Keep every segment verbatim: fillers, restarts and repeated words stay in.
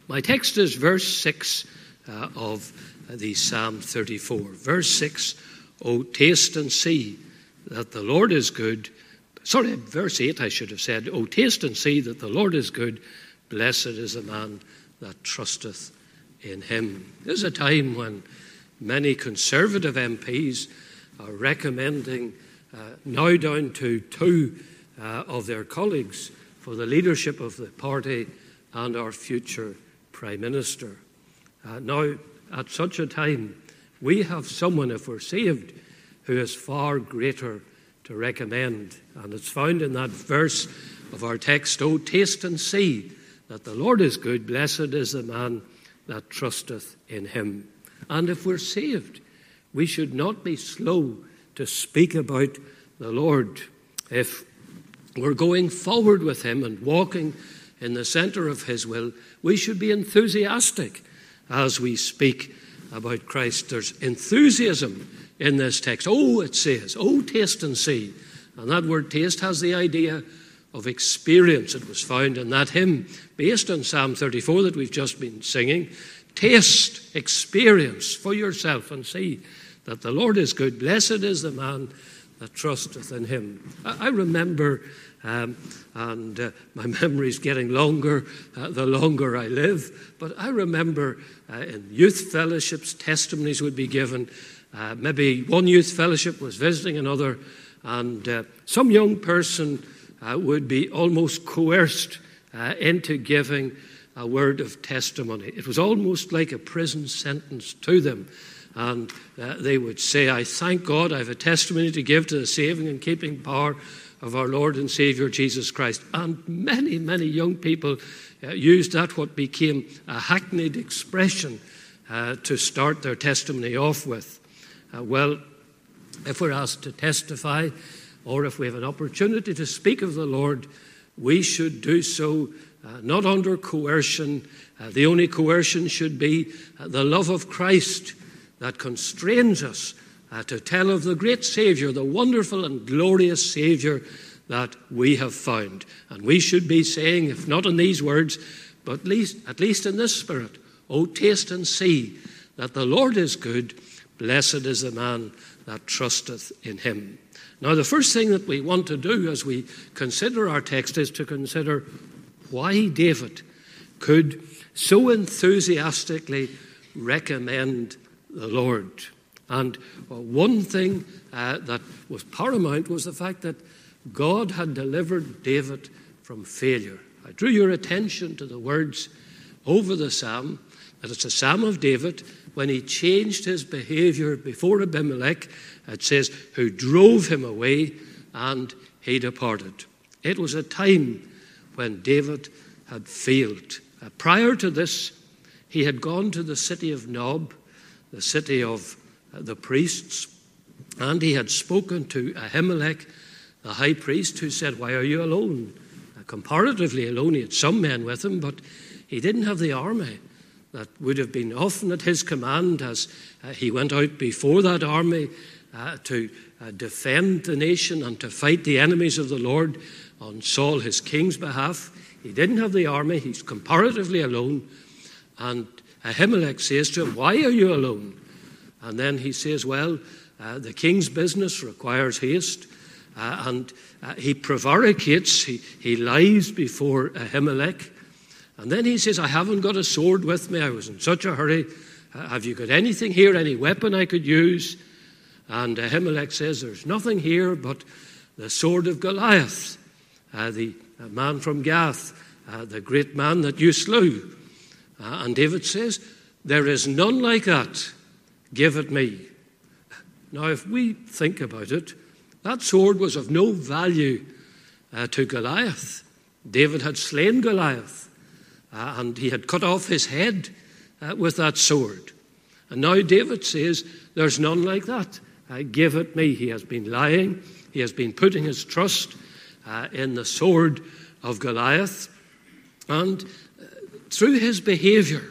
My text is verse six uh, of the Psalm thirty-four. Verse six, "O taste and see that the Lord is good." Sorry, verse eight I should have said, "O taste and see that the Lord is good. Blessed is the man that trusteth in him." There's a time when many Conservative M Ps are recommending, uh, now down to two uh, of their colleagues, for the leadership of the party and our future Prime Minister. Uh, now, at such a time, we have someone, if we're saved, who is far greater to recommend. And it's found in that verse of our text, "O taste and see that the Lord is good. Blessed is the man that trusteth in him." And if we're saved, we should not be slow to speak about the Lord. If we're going forward with him and walking in the centre of his will, we should be enthusiastic as we speak about Christ. There's enthusiasm in this text. Oh, it says, "Oh, taste and see." And that word taste has the idea of experience. It was found in that hymn based on Psalm thirty-four that we've just been singing. Taste, experience for yourself and see that the Lord is good. Blessed is the man that trusteth in him. I, I remember, um, and uh, my memory's getting longer uh, the longer I live, but I remember uh, in youth fellowships, testimonies would be given. Uh, maybe one youth fellowship was visiting another, and uh, some young person uh, would be almost coerced uh, into giving a word of testimony. It was almost like a prison sentence to them. And uh, they would say, "I thank God I have a testimony to give to the saving and keeping power of our Lord and Saviour Jesus Christ." And many, many young people uh, used that, what became a hackneyed expression, uh, to start their testimony off with. Uh, well, if we're asked to testify, or if we have an opportunity to speak of the Lord, we should do so uh, not under coercion. Uh, the only coercion should be uh, the love of Christ that constrains us uh, to tell of the great Saviour, the wonderful and glorious Saviour that we have found. And we should be saying, if not in these words, but at least, at least in this spirit, "O taste and see that the Lord is good. Blessed is the man that trusteth in him." Now, the first thing that we want to do as we consider our text is to consider why David could so enthusiastically recommend the Lord. And well, one thing uh, that was paramount was the fact that God had delivered David from failure. I drew your attention to the words over the psalm, that it's a psalm of David when he changed his behaviour before Abimelech. It says, "who drove him away, and he departed." It was a time when David had failed. Uh, prior to this, he had gone to the city of Nob, the city of uh, the priests, and he had spoken to Ahimelech, the high priest, who said, "Why are you alone?" Uh, comparatively alone. He had some men with him, but he didn't have the army that would have been often at his command as uh, he went out before that army uh, to uh, defend the nation and to fight the enemies of the Lord on Saul, his king's behalf. He didn't have the army. He's comparatively alone. And Ahimelech says to him, "Why are you alone?" And then he says, "Well, uh, the king's business requires haste." Uh, and uh, he prevaricates. He, he lies before Ahimelech. And then he says, "I haven't got a sword with me. I was in such a hurry. Uh, have you got anything here, any weapon I could use?" And Ahimelech says, "There's nothing here but the sword of Goliath, uh, the uh, man from Gath, uh, the great man that you slew." Uh, and David says, "There is none like that. Give it me." Now, if we think about it, that sword was of no value uh, to Goliath. David had slain Goliath. Uh, and he had cut off his head uh, with that sword. And now David says, "There's none like that. Uh, give it me." He has been lying. He has been putting his trust uh, in the sword of Goliath. And uh, through his behaviour,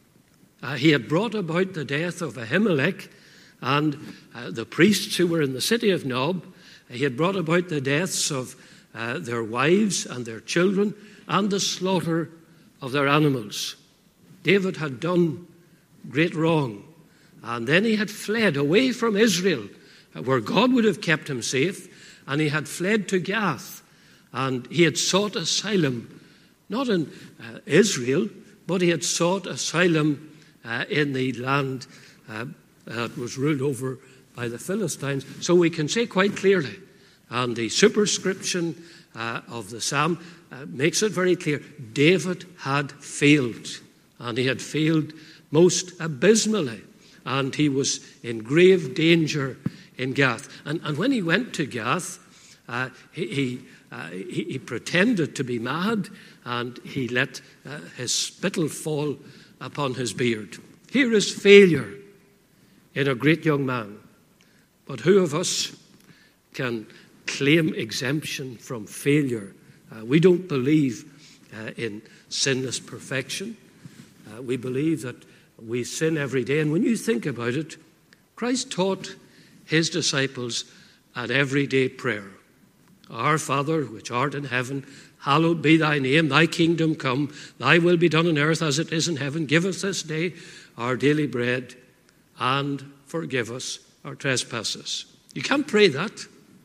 uh, he had brought about the death of Ahimelech and uh, the priests who were in the city of Nob. He had brought about the deaths of uh, their wives and their children and the slaughter of their animals. David had done great wrong. And then he had fled away from Israel, where God would have kept him safe. And he had fled to Gath. And he had sought asylum, not in uh, Israel, but he had sought asylum uh, in the land uh, that was ruled over by the Philistines. So we can say quite clearly, and the superscription uh, of the psalm uh, makes it very clear, David had failed, and he had failed most abysmally, and he was in grave danger in Gath. And, and when he went to Gath, uh, he, he, uh, he, he pretended to be mad, and he let uh, his spittle fall upon his beard. Here is failure in a great young man. But who of us can claim exemption from failure? Uh, we don't believe uh, in sinless perfection. Uh, we believe that we sin every day. And when you think about it, Christ taught his disciples an everyday prayer. Our Father, which art in heaven, hallowed be thy name. Thy kingdom come. Thy will be done on earth as it is in heaven. Give us this day our daily bread, and forgive us our trespasses. You can't pray that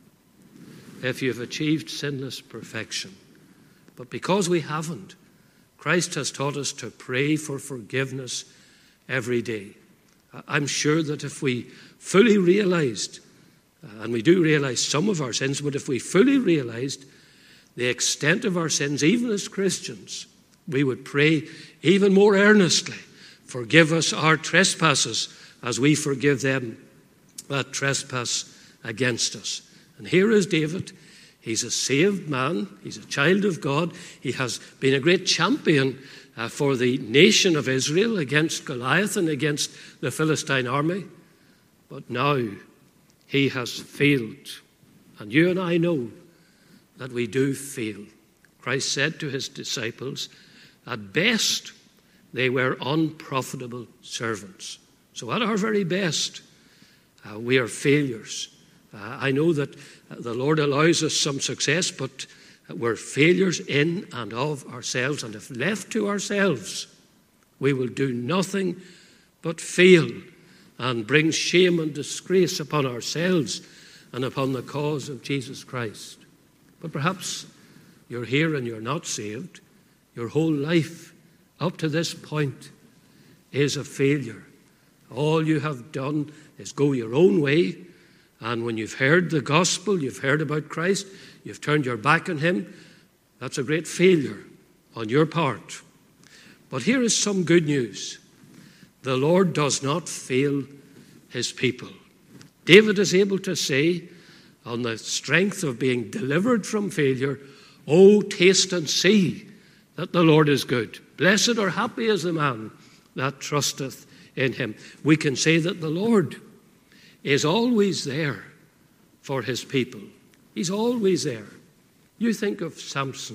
if you've achieved sinless perfection. But because we haven't, Christ has taught us to pray for forgiveness every day. I'm sure that if we fully realized, and we do realize some of our sins, but if we fully realized the extent of our sins, even as Christians, we would pray even more earnestly, forgive us our trespasses as we forgive them that trespass against us. And here is David. He's a saved man. He's a child of God. He has been a great champion uh, for the nation of Israel against Goliath and against the Philistine army. But now he has failed. And you and I know that we do fail. Christ said to his disciples, at best, they were unprofitable servants. So at our very best, uh, we are failures. Uh, I know that uh, the Lord allows us some success, but uh, we're failures in and of ourselves. And if left to ourselves, we will do nothing but fail and bring shame and disgrace upon ourselves and upon the cause of Jesus Christ. But perhaps you're here and you're not saved. Your whole life up to this point is a failure. All you have done is go your own way, and when you've heard the gospel, you've heard about Christ, you've turned your back on him, that's a great failure on your part. But here is some good news. The Lord does not fail his people. David is able to say, on the strength of being delivered from failure, oh, taste and see that the Lord is good. Blessed or happy is the man that trusteth in him. We can say that the Lord is always there for his people. He's always there. You think of Samson.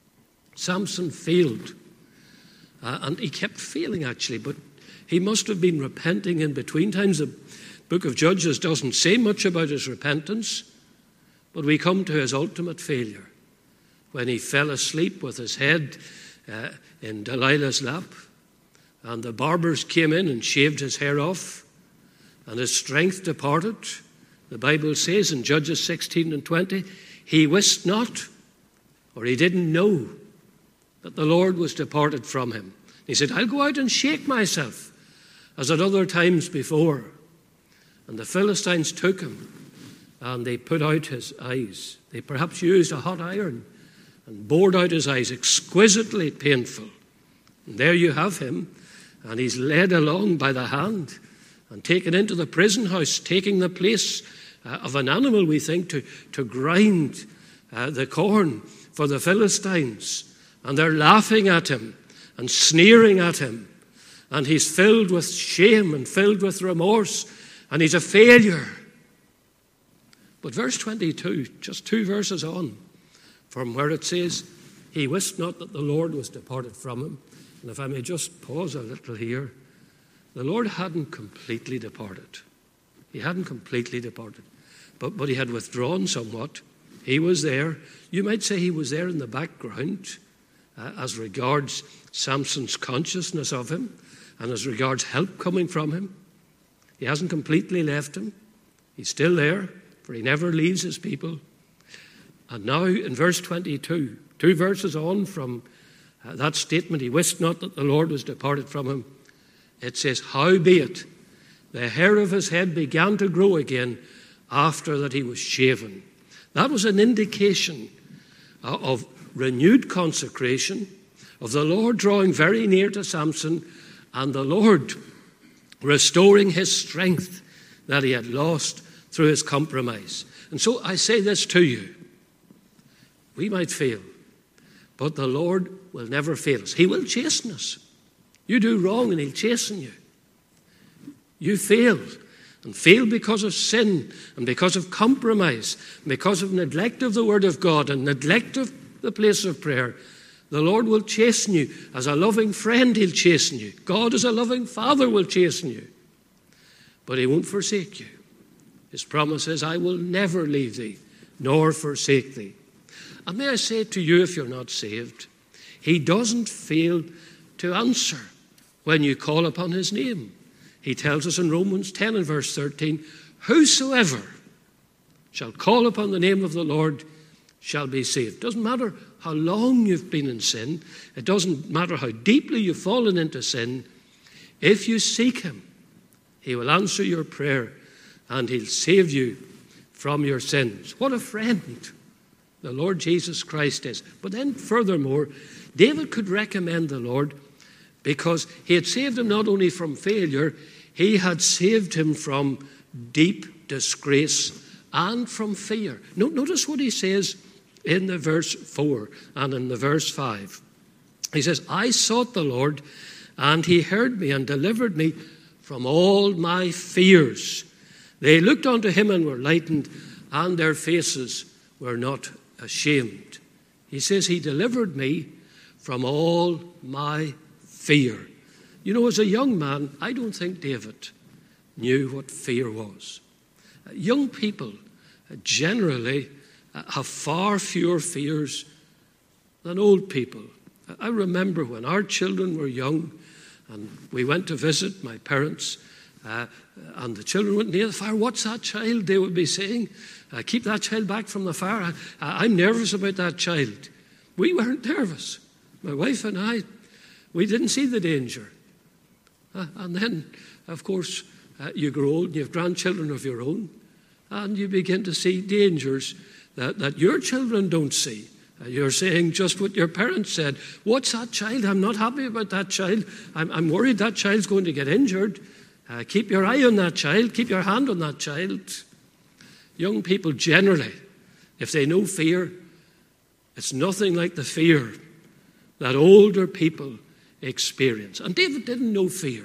Samson failed. Uh, and he kept failing, actually, but he must have been repenting in between times. The book of Judges doesn't say much about his repentance, but we come to his ultimate failure when he fell asleep with his head uh, in Delilah's lap, and the barbers came in and shaved his hair off, and his strength departed. The Bible says in Judges sixteen and twenty, he wist not, or he didn't know, that the Lord was departed from him. He said, I'll go out and shake myself, as at other times before. And the Philistines took him, and they put out his eyes. They perhaps used a hot iron and bored out his eyes, exquisitely painful. And there you have him, and he's led along by the hand and taken into the prison house, taking the place uh, of an animal, we think, to, to grind uh, the corn for the Philistines. And they're laughing at him and sneering at him. And he's filled with shame and filled with remorse, and he's a failure. But verse twenty-two, just two verses on from where it says, he wist not that the Lord was departed from him. And if I may just pause a little here, the Lord hadn't completely departed. He hadn't completely departed, but, but he had withdrawn somewhat. He was there. You might say he was there in the background, uh, as regards Samson's consciousness of him and as regards help coming from him. He hasn't completely left him. He's still there, for he never leaves his people. And now in verse twenty-two, two verses on from uh, that statement, he wist not that the Lord was departed from him, it says, howbeit the hair of his head began to grow again after that he was shaven. That was an indication uh, of renewed consecration, of the Lord drawing very near to Samson, and the Lord restoring his strength that he had lost through his compromise. And so I say this to you. We might fail, but the Lord will never fail us. He will chasten us. You do wrong and he'll chasten you. You fail, and fail because of sin and because of compromise, and because of neglect of the word of God and neglect of the place of prayer. The Lord will chasten you. As a loving friend, he'll chasten you. God as a loving father will chasten you. But he won't forsake you. His promise is, I will never leave thee, nor forsake thee. And may I say to you, if you're not saved, he doesn't fail to answer when you call upon his name. He tells us in Romans ten and verse thirteen, whosoever shall call upon the name of the Lord shall be saved. Doesn't matter how long you've been in sin. It doesn't matter how deeply you've fallen into sin. If you seek him, he will answer your prayer and he'll save you from your sins. What a friend the Lord Jesus Christ is. But then furthermore, David could recommend the Lord because he had saved him not only from failure, he had saved him from deep disgrace and from fear. Notice what he says in the verse four and in the verse five. He says, I sought the Lord, and he heard me and delivered me from all my fears. They looked unto him and were lightened, and their faces were not ashamed. He says, he delivered me from all my fear. You know, as a young man, I don't think David knew what fear was. Uh, young people uh, generally uh, have far fewer fears than old people. Uh, I remember when our children were young and we went to visit my parents uh, and the children went near the fire. What's that child? They would be saying, uh, keep that child back from the fire. I, I'm nervous about that child. We weren't nervous. My wife and I, we didn't see the danger. Uh, and then, of course, uh, you grow old and you have grandchildren of your own, and you begin to see dangers that, that your children don't see. Uh, you're saying just what your parents said. What's that child? I'm not happy about that child. I'm, I'm worried that child's going to get injured. Uh, keep your eye on that child. Keep your hand on that child. Young people generally, if they know fear, it's nothing like the fear that older people experience. And David didn't know fear.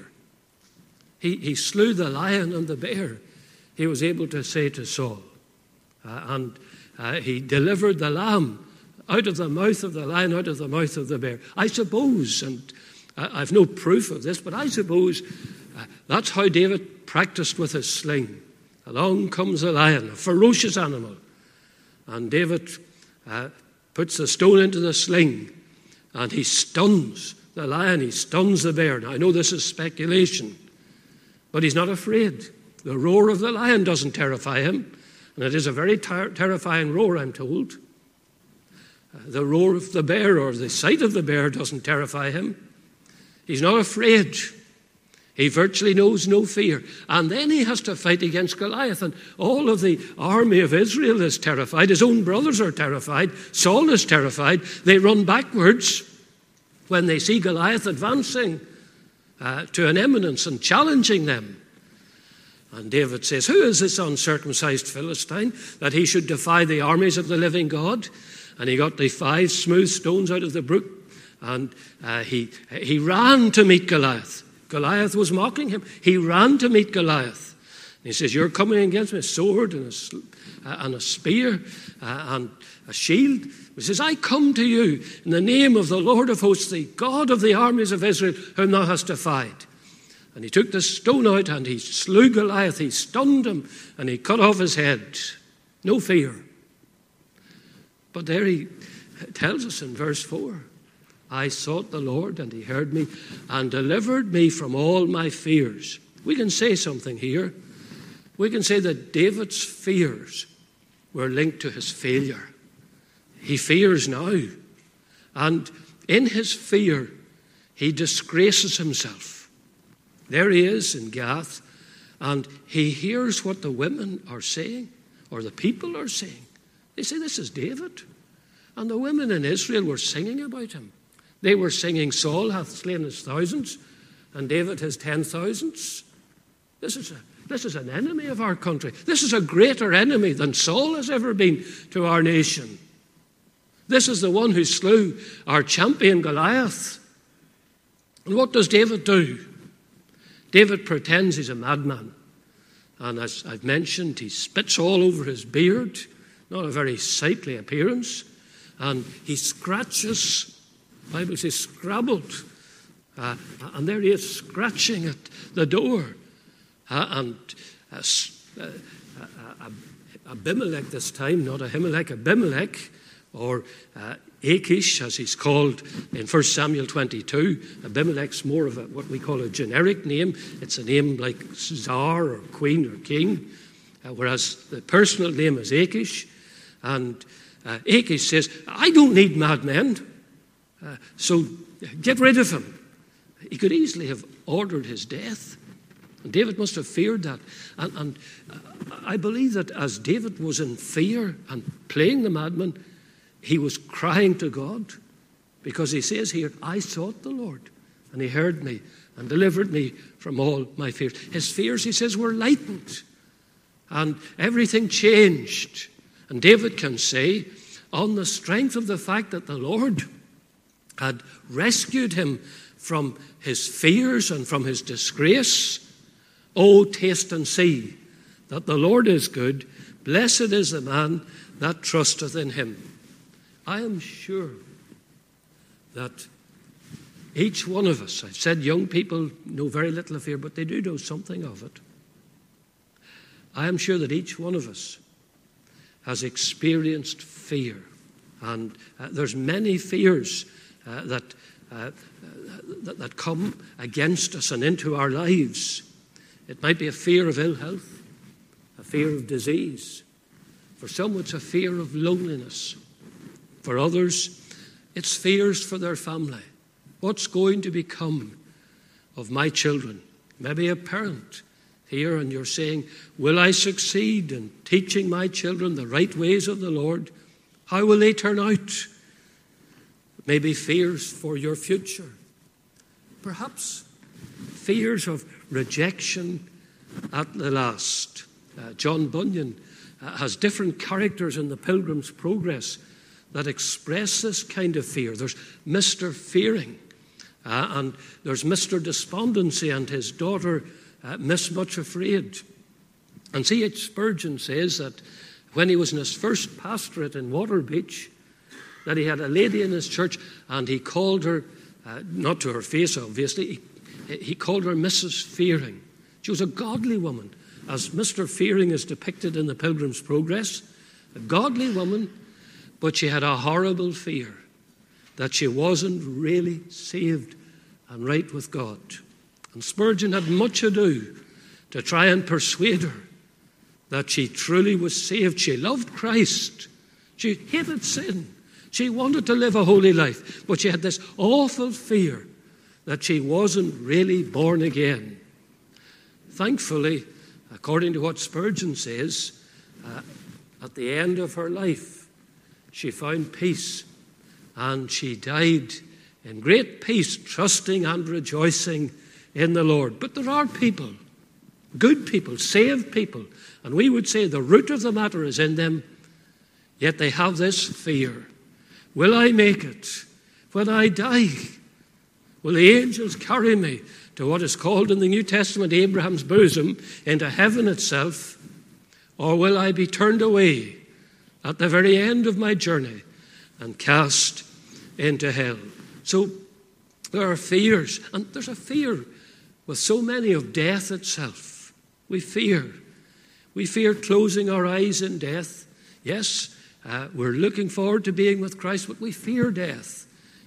He, he slew the lion and the bear, he was able to say to Saul. Uh, and uh, he delivered the lamb out of the mouth of the lion, out of the mouth of the bear. I suppose, and I've no proof of this, but I suppose uh, that's how David practiced with his sling. Along comes a lion, a ferocious animal. And David uh, puts the stone into the sling and he stuns the lion, he stuns the bear. Now, I know this is speculation, but he's not afraid. The roar of the lion doesn't terrify him, and it is a very ter- terrifying roar, I'm told. Uh, the roar of the bear or the sight of the bear doesn't terrify him. He's not afraid. He virtually knows no fear. And then he has to fight against Goliath, and all of the army of Israel is terrified. His own brothers are terrified. Saul is terrified. They run backwards when they see Goliath advancing uh, to an eminence and challenging them. And David says, who is this uncircumcised Philistine that he should defy the armies of the living God? And he got the five smooth stones out of the brook, and uh, he, he ran to meet Goliath. Goliath was mocking him. He ran to meet Goliath. And he says, you're coming against me, a sword and a, uh, and a spear uh, and a shield. He says, I come to you in the name of the Lord of hosts, the God of the armies of Israel, whom thou hast defied. And he took the stone out and he slew Goliath. He stunned him and he cut off his head. No fear. But there he tells us in verse four, I sought the Lord, and he heard me, and delivered me from all my fears. We can say something here. We can say that David's fears were linked to his failure. He fears now. And in his fear, he disgraces himself. There he is in Gath, and he hears what the women are saying, or the people are saying. They say, this is David. And the women in Israel were singing about him. They were singing, Saul hath slain his thousands, and David his ten thousands. This is a This is an enemy of our country. This is a greater enemy than Saul has ever been to our nation. This is the one who slew our champion Goliath. And what does David do? David pretends he's a madman. And as I've mentioned, he spits all over his beard, not a very sightly appearance. And he scratches, the Bible says scrabbled. Uh, and there he is scratching at the door. Uh, and uh, uh, uh, Abimelech this time, not Ahimelech, Abimelech, or uh, Achish, as he's called in First Samuel twenty-two. Abimelech's more of a, what we call a generic name. It's a name like Czar or Queen or King, uh, whereas the personal name is Achish. And uh, Achish says, I don't need madmen, uh, so get rid of him. He could easily have ordered his death. And David must have feared that. And, and I believe that as David was in fear and playing the madman, he was crying to God, because he says here, I sought the Lord, and he heard me and delivered me from all my fears. His fears, he says, were lightened, and everything changed. And David can say, on the strength of the fact that the Lord had rescued him from his fears and from his disgrace, oh, taste and see that the Lord is good. Blessed is the man that trusteth in him. I am sure that each one of us, I've said young people know very little of fear, but they do know something of it. I am sure that each one of us has experienced fear. And uh, there's many fears uh, that, uh, that, that come against us and into our lives. It might be a fear of ill health, a fear of disease. For some, it's a fear of loneliness. For others, it's fears for their family. What's going to become of my children? Maybe a parent here, and you're saying, will I succeed in teaching my children the right ways of the Lord? How will they turn out? Maybe fears for your future. Perhaps fears of rejection at the last. Uh, John Bunyan uh, has different characters in the Pilgrim's Progress that express this kind of fear. There's Mister Fearing, uh, and there's Mister Despondency and his daughter uh, Miss Much Afraid. And C H Spurgeon says that when he was in his first pastorate in Waterbeach, that he had a lady in his church, and he called her, uh, not to her face obviously, he, he called her Missus Fearing. She was a godly woman, as Mister Fearing is depicted in the Pilgrim's Progress, a godly woman, but she had a horrible fear that she wasn't really saved and right with God. And Spurgeon had much ado to try and persuade her that she truly was saved. She loved Christ. She hated sin. She wanted to live a holy life, but she had this awful fear that she wasn't really born again. Thankfully, according to what Spurgeon says, uh, at the end of her life, she found peace, and she died in great peace, trusting and rejoicing in the Lord. But there are people, good people, saved people, and we would say the root of the matter is in them, yet they have this fear. Will I make it? When I die, will the angels carry me to what is called in the New Testament Abraham's bosom, into heaven itself? Or will I be turned away at the very end of my journey and cast into hell? So there are fears, and there's a fear with so many of death itself. We fear. We fear closing our eyes in death. Yes, uh, we're looking forward to being with Christ, but we fear death.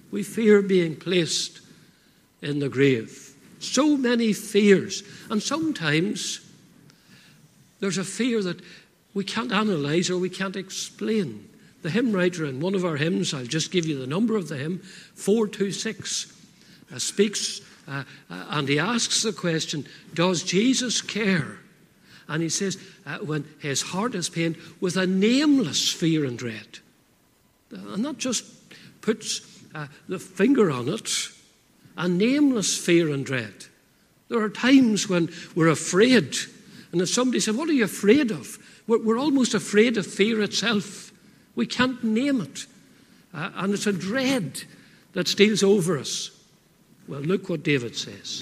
We fear being placed in the grave. So many fears. And sometimes there's a fear that we can't analyze or we can't explain. The hymn writer in one of our hymns, I'll just give you the number of the hymn, four two six, uh, speaks uh, uh, and he asks the question, does Jesus care? And he says, uh, when his heart is pained with a nameless fear and dread. And that just puts uh, the finger on it, a nameless fear and dread. There are times when we're afraid. And if somebody said, what are you afraid of? We're, we're almost afraid of fear itself. We can't name it. Uh, and it's a dread that steals over us. Well, look what David says.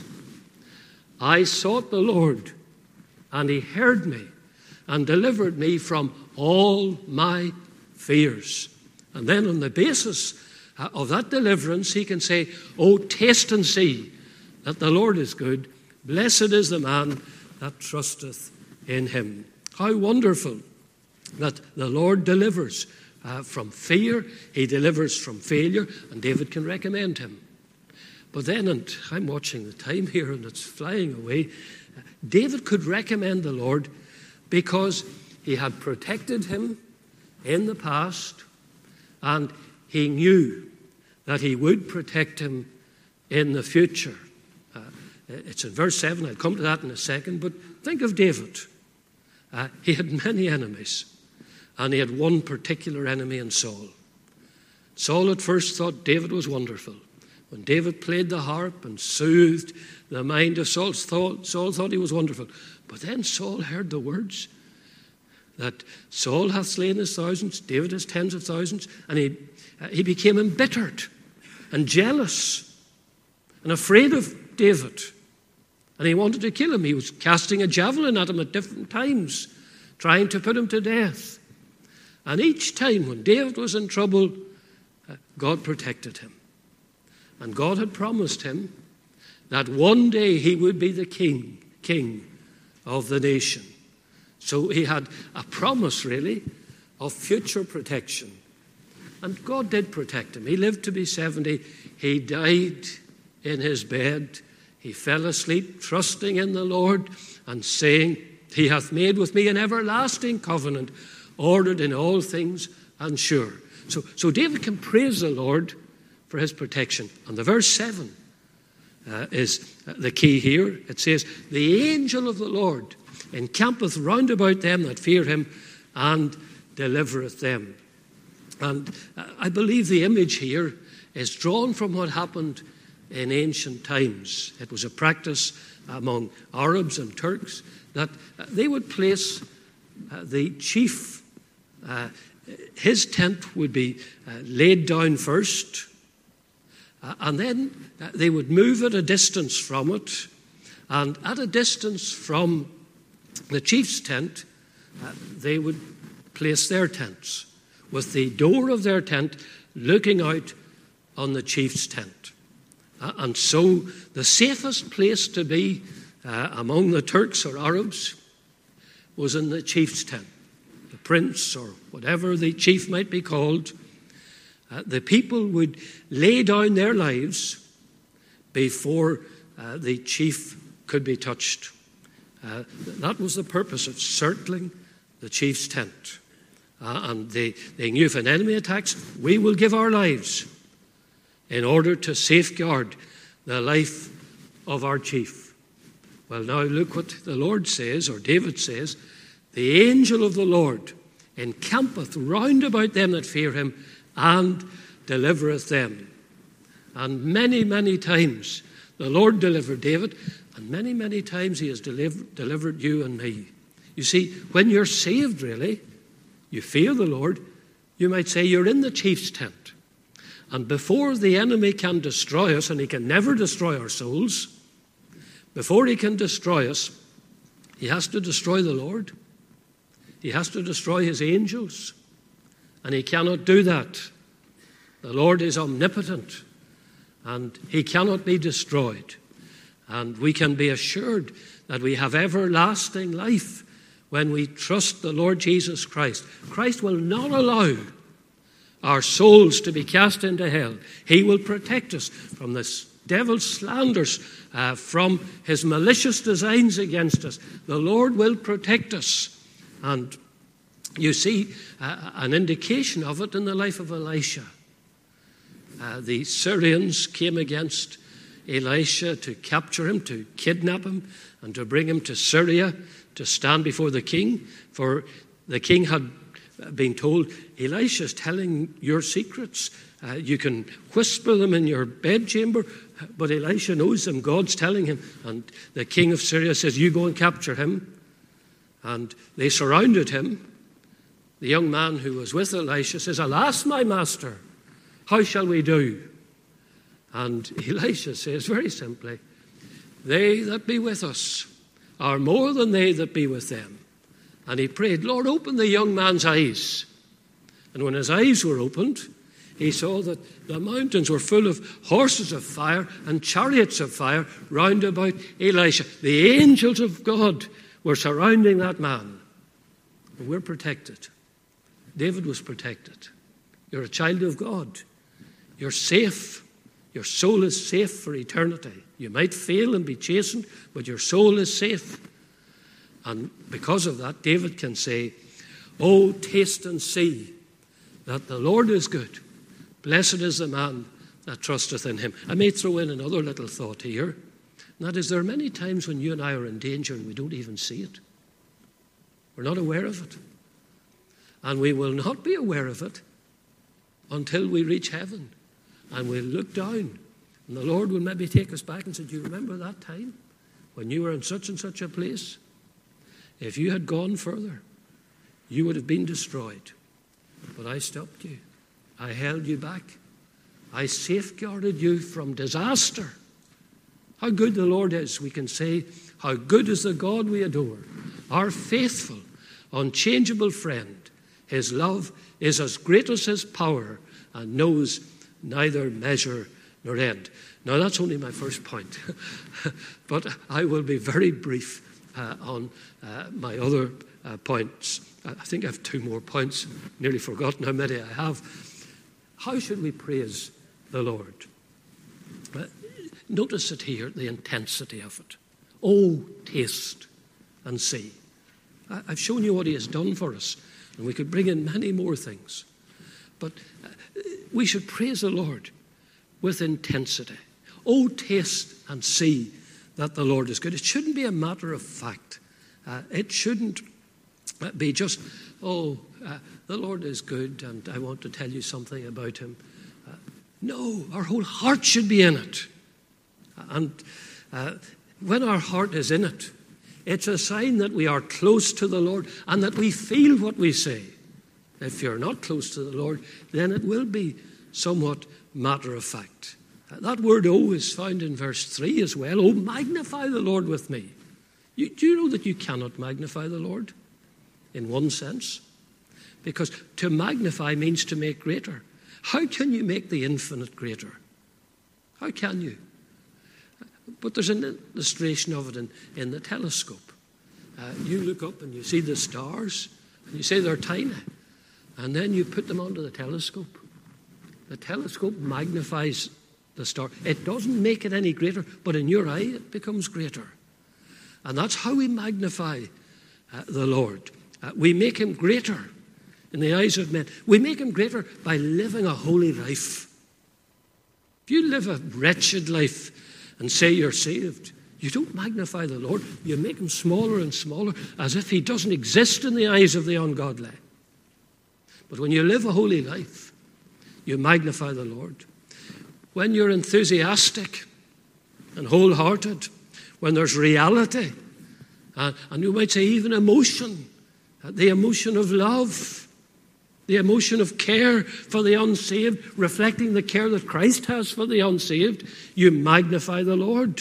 I sought the Lord, and he heard me and delivered me from all my fears. And then on the basis of that deliverance, he can say, oh, taste and see that the Lord is good. Blessed is the man that trusteth in him. How wonderful that the Lord delivers uh, from fear. He delivers from failure, and David can recommend him. But then, and I'm watching the time here and it's flying away, David could recommend the Lord because he had protected him in the past and he knew that he would protect him in the future. Uh, it's in verse seven, I'll come to that in a second, but think of David. Uh, he had many enemies, and he had one particular enemy in Saul. Saul at first thought David was wonderful. When David played the harp and soothed the mind of Saul, Saul thought he was wonderful. But then Saul heard the words that Saul hath slain his thousands, David his tens of thousands, and he, uh, he became embittered and jealous and afraid of David. And he wanted to kill him. He was casting a javelin at him at different times, trying to put him to death. And each time when David was in trouble, uh, God protected him. And God had promised him that one day he would be the king, king of the nation. So he had a promise, really, of future protection. And God did protect him. He lived to be seventy. He died in his bed. He fell asleep, trusting in the Lord and saying, He hath made with me an everlasting covenant, ordered in all things and sure. So, so David can praise the Lord for his protection. And the verse seven uh, is the key here. It says, the angel of the Lord encampeth round about them that fear him and delivereth them. And uh, I believe the image here is drawn from what happened in ancient times. It was a practice among Arabs and Turks that uh, they would place uh, the chief, uh, his tent would be uh, laid down first, Uh, and then uh, they would move at a distance from it. And at a distance from the chief's tent, uh, they would place their tents, with the door of their tent looking out on the chief's tent. Uh, and so the safest place to be uh, among the Turks or Arabs was in the chief's tent. The prince, or whatever the chief might be called, Uh, the people would lay down their lives before uh, the chief could be touched. Uh, that was the purpose of circling the chief's tent. Uh, and they, they knew if an enemy attacks, we will give our lives in order to safeguard the life of our chief. Well, now look what the Lord says, or David says, the angel of the Lord encampeth round about them that fear him, and delivereth them. And many, many times the Lord delivered David, and many, many times he has deliver, delivered you and me. You see, when you're saved, really, you fear the Lord, you might say you're in the chief's tent. And before the enemy can destroy us, and he can never destroy our souls, before he can destroy us, he has to destroy the Lord. He has to destroy his angels. And he cannot do that. The Lord is omnipotent, and he cannot be destroyed. And we can be assured that we have everlasting life when we trust the Lord Jesus Christ. Christ will not allow our souls to be cast into hell. He will protect us from this devil's slanders, uh, from his malicious designs against us. The Lord will protect us. And you see uh, an indication of it in the life of Elisha. Uh, the Syrians came against Elisha to capture him, to kidnap him, and to bring him to Syria to stand before the king. For the king had been told, Elisha's telling your secrets. Uh, you can whisper them in your bedchamber, but Elisha knows them. God's telling him. And the king of Syria says, you go and capture him. And they surrounded him. The young man who was with Elisha says, alas, my master, how shall we do? And Elisha says very simply, they that be with us are more than they that be with them. And he prayed, Lord, open the young man's eyes. And when his eyes were opened, he saw that the mountains were full of horses of fire and chariots of fire round about Elisha. The angels of God were surrounding that man. And we're protected. David was protected. You're a child of God. You're safe. Your soul is safe for eternity. You might fail and be chastened, but your soul is safe. And because of that, David can say, oh, taste and see that the Lord is good. Blessed is the man that trusteth in him. I may throw in another little thought here. And that is, there are many times when you and I are in danger and we don't even see it. We're not aware of it. And we will not be aware of it until we reach heaven. And we'll look down. And the Lord will maybe take us back and say, do you remember that time when you were in such and such a place? If you had gone further, you would have been destroyed. But I stopped you. I held you back. I safeguarded you from disaster. How good the Lord is, we can say. How good is the God we adore. Our faithful, unchangeable friend. His love is as great as his power and knows neither measure nor end. Now, that's only my first point. But I will be very brief uh, on uh, my other uh, points. I think I have two more points. Nearly forgotten how many I have. How should we praise the Lord? Uh, notice it here, the intensity of it. Oh, taste and see. I, I've shown you what he has done for us, and we could bring in many more things. But uh, we should praise the Lord with intensity. Oh, taste and see that the Lord is good. It shouldn't be a matter of fact. Uh, it shouldn't be just, oh, uh, the Lord is good and I want to tell you something about him. Uh, no, our whole heart should be in it. And uh, when our heart is in it, it's a sign that we are close to the Lord and that we feel what we say. If you're not close to the Lord, then it will be somewhat matter of fact. Uh, that word "oh" is found in verse three as well. Oh, magnify the Lord with me. You, do you know that you cannot magnify the Lord? In one sense. Because to magnify means to make greater. How can you make the infinite greater? How can you? But there's an illustration of it in, in the telescope. Uh, you look up and you see the stars, and you say they're tiny. And then you put them onto the telescope. The telescope magnifies the star. It doesn't make it any greater, but in your eye it becomes greater. And that's how we magnify uh, the Lord. Uh, we make him greater in the eyes of men. We make him greater by living a holy life. If you live a wretched life and say you're saved, you don't magnify the Lord. You make him smaller and smaller as if he doesn't exist in the eyes of the ungodly. But when you live a holy life, you magnify the Lord. When you're enthusiastic and wholehearted, when there's reality, uh, and you might say even emotion, uh, the emotion of love, the emotion of care for the unsaved, reflecting the care that Christ has for the unsaved, you magnify the Lord.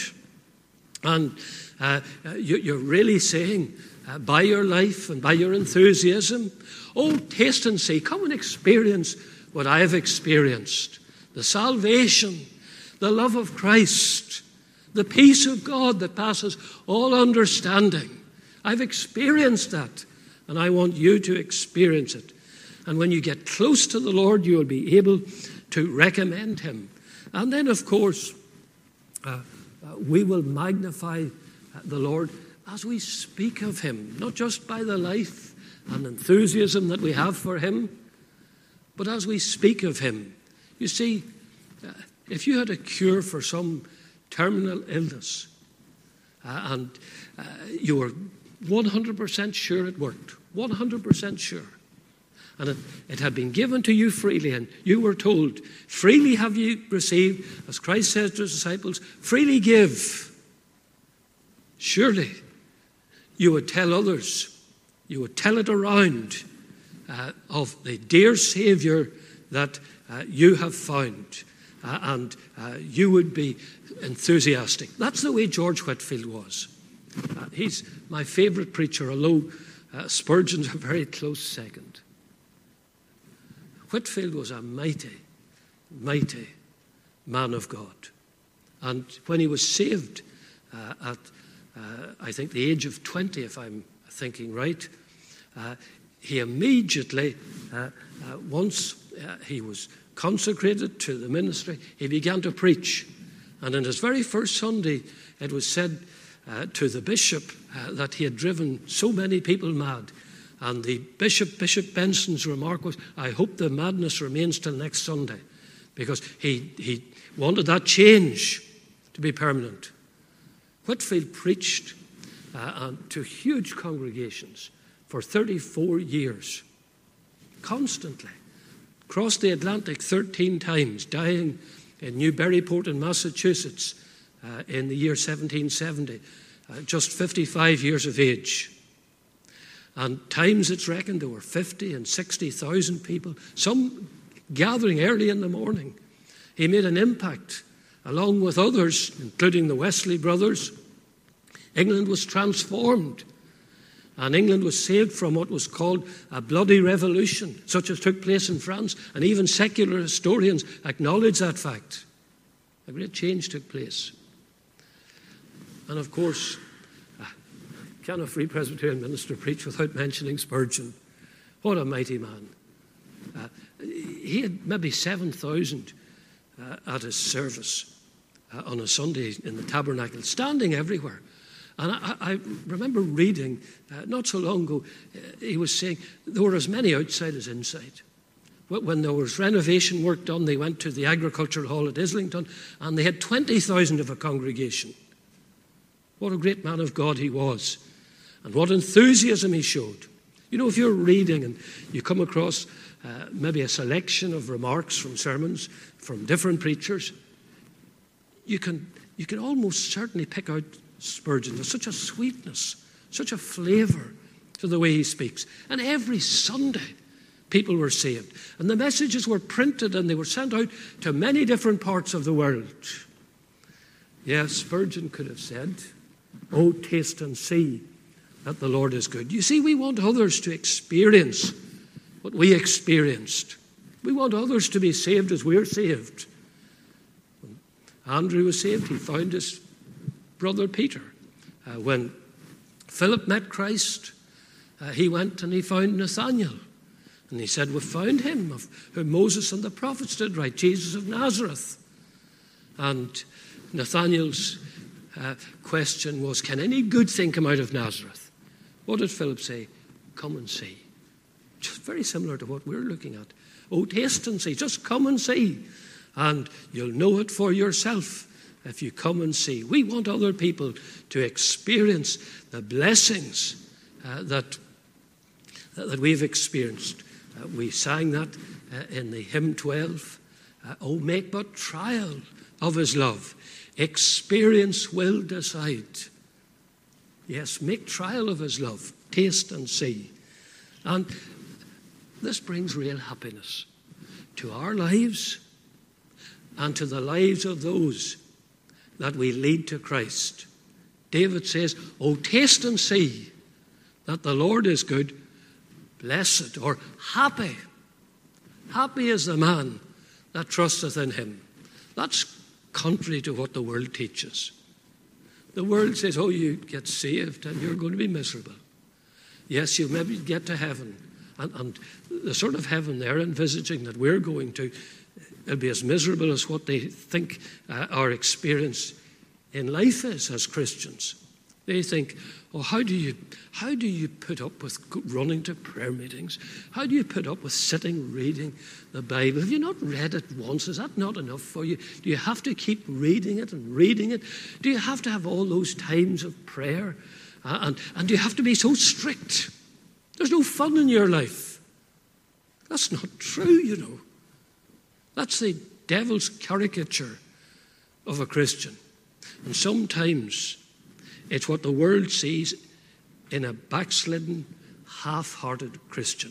And uh, you, you're really saying, uh, by your life and by your enthusiasm, oh, taste and see, come and experience what I have experienced. The salvation, the love of Christ, the peace of God that passes all understanding. I've experienced that, and I want you to experience it. And when you get close to the Lord, you will be able to recommend him. And then, of course, uh, uh, we will magnify uh, the Lord as we speak of him, not just by the life and enthusiasm that we have for him, but as we speak of him. You see, uh, if you had a cure for some terminal illness uh, and uh, you were one hundred percent sure it worked, one hundred percent sure, and it, it had been given to you freely, and you were told, freely have you received, as Christ says to his disciples, freely give. Surely you would tell others, you would tell it around uh, of the dear Saviour that uh, you have found, uh, and uh, you would be enthusiastic. That's the way George Whitefield was. Uh, he's my favourite preacher, although uh, Spurgeon's a very close second. Whitefield was a mighty, mighty man of God. And when he was saved uh, at, uh, I think, the age of twenty, if I'm thinking right, uh, he immediately, uh, uh, once uh, he was consecrated to the ministry, he began to preach. And in his very first Sunday, it was said uh, to the bishop uh, that he had driven so many people mad. And the bishop, Bishop Benson's remark was, I hope the madness remains till next Sunday, because he, he wanted that change to be permanent. Whitefield preached uh, to huge congregations for thirty-four years, constantly. Crossed the Atlantic thirteen times, dying in Newburyport in Massachusetts uh, in the year seventeen seventy, uh, just fifty-five years of age. And times it's reckoned there were fifty and sixty thousand people, some gathering early in the morning. He made an impact, along with others, including the Wesley brothers. England was transformed, and England was saved from what was called a bloody revolution, such as took place in France, and even secular historians acknowledge that fact. A great change took place. And of course, can a Free Presbyterian minister preach without mentioning Spurgeon? What a mighty man. Uh, he had maybe seven thousand uh, at his service uh, on a Sunday in the tabernacle, standing everywhere. And I, I remember reading, uh, not so long ago, uh, he was saying there were as many outside as inside. When there was renovation work done, they went to the Agricultural Hall at Islington, and they had twenty thousand of a congregation. What a great man of God he was. And what enthusiasm he showed. You know, if you're reading and you come across uh, maybe a selection of remarks from sermons from different preachers, you can you can almost certainly pick out Spurgeon. There's such a sweetness, such a flavour to the way he speaks. And every Sunday, people were saved. And the messages were printed and they were sent out to many different parts of the world. Yes, Spurgeon could have said, "Oh, taste and see that the Lord is good." You see, we want others to experience what we experienced. We want others to be saved as we're saved. When Andrew was saved, he found his brother Peter. Uh, when Philip met Christ, uh, he went and he found Nathanael. And he said, "We've found him of whom Moses and the prophets did write, Jesus of Nazareth." And Nathanael's uh, question was, can any good thing come out of Nazareth? What did Philip say? Come and see. Just very similar to what we're looking at. Oh, taste and see. Just come and see. And you'll know it for yourself if you come and see. We want other people to experience the blessings uh, that, that we've experienced. Uh, we sang that uh, in the hymn twelve. Uh, oh, make but trial of his love. Experience will decide. Yes, make trial of his love. Taste and see. And this brings real happiness to our lives and to the lives of those that we lead to Christ. David says, "Oh, taste and see that the Lord is good. Blessed," or happy. Happy is the man that trusteth in him. That's contrary to what the world teaches. The world says, oh, you get saved and you're going to be miserable. Yes, you'll maybe get to heaven And, and the sort of heaven they're envisaging that we're going to, it'll be as miserable as what they think uh, our experience in life is as Christians. They think, oh, how do you how do you put up with running to prayer meetings? How do you put up with sitting reading the Bible? Have you not read it once? Is that not enough for you? Do you have to keep reading it and reading it? Do you have to have all those times of prayer? Uh, and, and do you have to be so strict? There's no fun in your life. That's not true, you know. That's the devil's caricature of a Christian. And sometimes it's what the world sees in a backslidden, half-hearted Christian.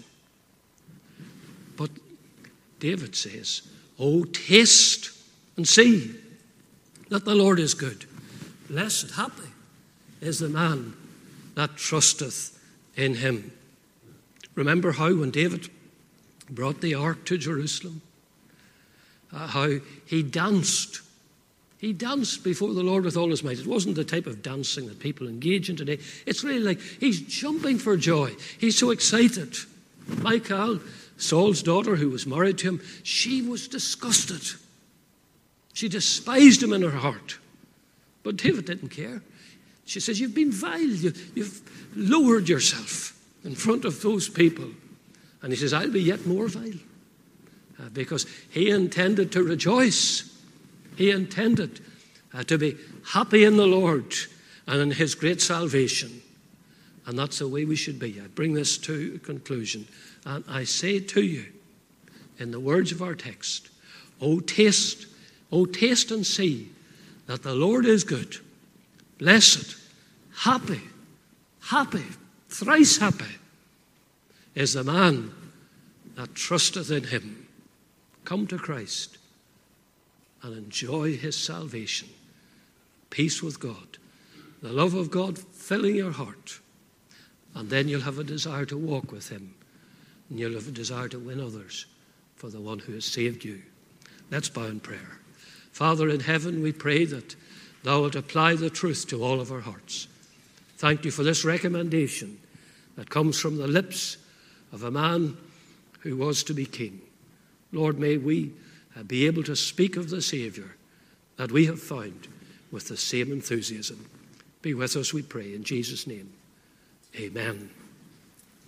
But David says, oh, taste and see that the Lord is good. Blessed, happy is the man that trusteth in him. Remember how when David brought the ark to Jerusalem, uh, how he danced. He danced before the Lord with all his might. It wasn't the type of dancing that people engage in today. It's really like he's jumping for joy. He's so excited. Michal, Saul's daughter, who was married to him, she was disgusted. She despised him in her heart. But David didn't care. She says, you've been vile. You, you've lowered yourself in front of those people. And he says, I'll be yet more vile. Uh, because he intended to rejoice. He intended uh, to be happy in the Lord and in his great salvation. And that's the way we should be. I bring this to a conclusion. And I say to you, in the words of our text, O taste, O taste and see that the Lord is good. Blessed, happy, happy, thrice happy is the man that trusteth in him. Come to Christ and enjoy his salvation, peace with God, the love of God filling your heart, and then you'll have a desire to walk with him, and you'll have a desire to win others for the one who has saved you. Let's bow in prayer. Father in heaven, we pray that thou wilt apply the truth to all of our hearts. Thank you for this recommendation that comes from the lips of a man who was to be king. Lord, may we be able to speak of the Saviour that we have found with the same enthusiasm. Be with us, we pray, in Jesus' name. Amen.